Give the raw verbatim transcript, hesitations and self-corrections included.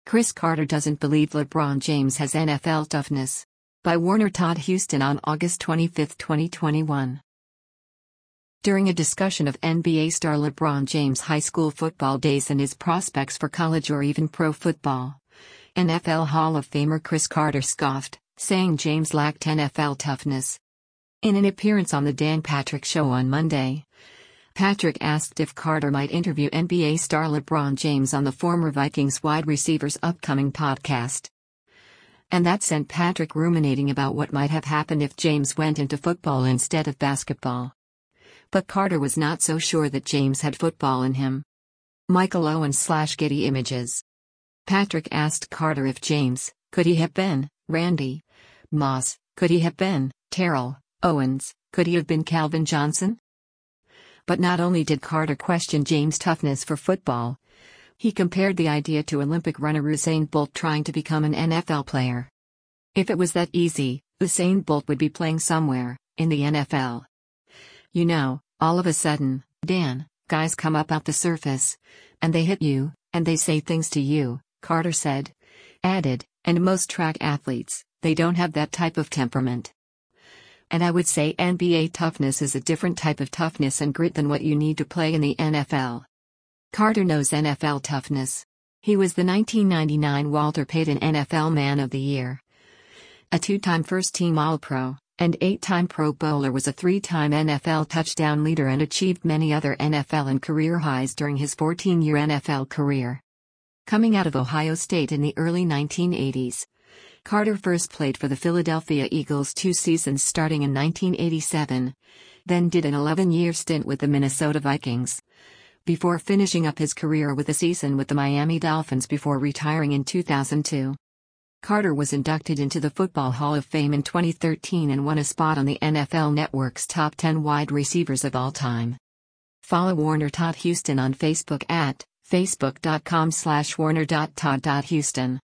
Cris Carter doesn't believe LeBron James has N F L toughness. By Warner Todd Huston on August twenty-fifth, twenty twenty-one. During a discussion of N B A star LeBron James' high school football days and his prospects for college or even pro football, N F L Hall of Famer Cris Carter scoffed, saying James lacked N F L toughness. In an appearance on The Dan Patrick Show on Monday, Patrick asked if Carter might interview N B A star LeBron James on the former Vikings wide receiver's upcoming podcast. And that sent Patrick ruminating about what might have happened if James went into football instead of basketball. But Carter was not so sure that James had football in him. Michael Owen slash Getty Images. Patrick asked Carter if James, could he have been Randy Moss, could he have been Terrell Owens, could he have been Calvin Johnson? But not only did Carter question James' toughness for football, he compared the idea to Olympic runner Usain Bolt trying to become an N F L player. If it was that easy, Usain Bolt would be playing somewhere in the N F L. You know, all of a sudden, Dan, guys come up out the surface, and they hit you, and they say things to you, Carter said. Added, and most track athletes, they don't have that type of temperament. And I would say N B A toughness is a different type of toughness and grit than what you need to play in the N F L. Carter knows N F L toughness. He was the nineteen ninety-nine Walter Payton N F L Man of the Year, a two-time first-team All-Pro, and eight-time Pro Bowler, was a three-time N F L touchdown leader and achieved many other N F L and career highs during his fourteen-year N F L career. Coming out of Ohio State in the early nineteen eighties, Carter first played for the Philadelphia Eagles two seasons starting in nineteen eighty-seven, then did an eleven-year stint with the Minnesota Vikings, before finishing up his career with a season with the Miami Dolphins before retiring in two thousand two. Carter was inducted into the Football Hall of Fame in twenty thirteen and won a spot on the N F L Network's top ten wide receivers of all time. Follow Warner Todd Huston on Facebook at facebook dot com slash warner dot todd dot huston.